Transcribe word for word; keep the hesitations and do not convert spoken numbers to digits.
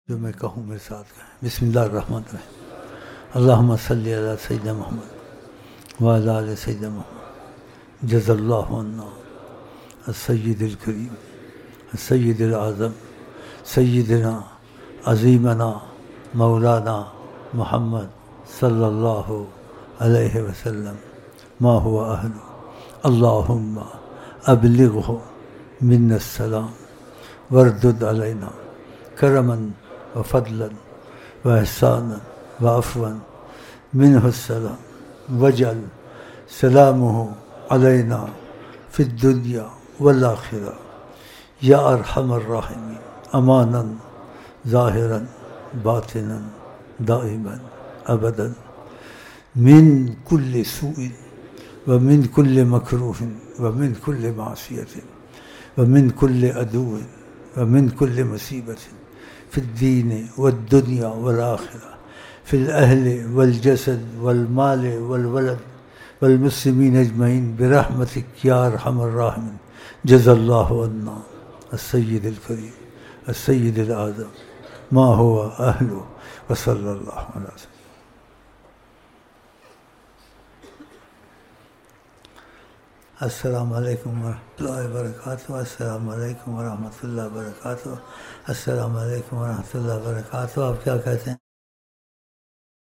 جو میں کہوں میرے ساتھ کہیں۔ بسم اللہ الرحمن الرحیم۔ اللہم صلی علی سیدنا محمد وعلی آل سیدنا محمد۔ جزا اللہ عنا السید الکریم السید الاعظم سیدنا عظیمنا مولانا محمد صلی اللہ علیہ وسلم ما هو اہل اللہم ابلغہ منا السلام وردد علینا کرما وفضلا واحسانا وعفوا منہ السلام واجعل سلامہ علینا فی الدنیا والآخرہ یا ارحم الراحمین امانا ظاہرا باطنا دائما ابدا من کل سوء ومن کل مکروہ ومن کل معصیۃ ومن کل عدو ومن کل مصیبت فی الدین والدنیا والآخرہ فی الاہل والجسد والمال والولد والمسلمین اجمعین برحمتک یا ارحم الراحمین۔ جزا اللہ عنا السید الکریم السید الاعظم ما هو اہل وصلی اللہ علیہ وسلم۔ السلام علیکم ورحمۃ اللہ وبرکاتہ۔ السلام علیکم ورحمۃ اللہ وبرکاتہ۔ السلام علیکم ورحمۃ اللہ وبرکاتہ۔ آپ کیا کہتے ہیں؟